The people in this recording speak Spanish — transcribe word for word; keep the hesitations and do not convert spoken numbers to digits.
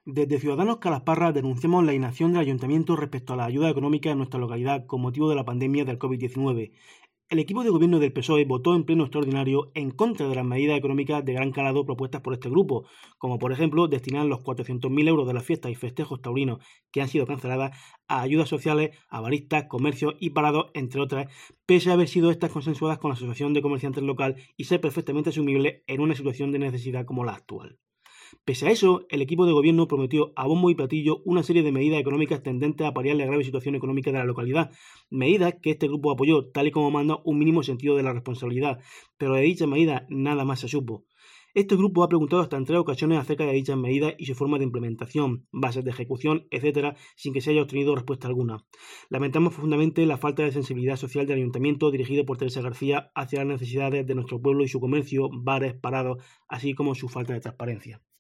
Desde Ciudadanos Calasparra denunciamos la inacción del Ayuntamiento respecto a la ayuda económica en nuestra localidad con motivo de la pandemia del COVID diecinueve. El equipo de gobierno del P S O E votó en pleno extraordinario en contra de las medidas económicas de gran calado propuestas por este grupo, como por ejemplo destinar los cuatrocientos mil euros de las fiestas y festejos taurinos que han sido canceladas a ayudas sociales a baristas, comercios y parados, entre otras, pese a haber sido estas consensuadas con la Asociación de Comerciantes Local y ser perfectamente asumibles en una situación de necesidad como la actual. Pese a eso, el equipo de gobierno prometió a bombo y platillo una serie de medidas económicas tendentes a paliar la grave situación económica de la localidad, medidas que este grupo apoyó tal y como manda un mínimo sentido de la responsabilidad, pero de dichas medidas nada más se supo. Este grupo ha preguntado hasta en tres ocasiones acerca de dichas medidas y su forma de implementación, bases de ejecución, etcétera, sin que se haya obtenido respuesta alguna. Lamentamos profundamente la falta de sensibilidad social del Ayuntamiento dirigido por Teresa García hacia las necesidades de nuestro pueblo y su comercio, bares, parados, así como su falta de transparencia.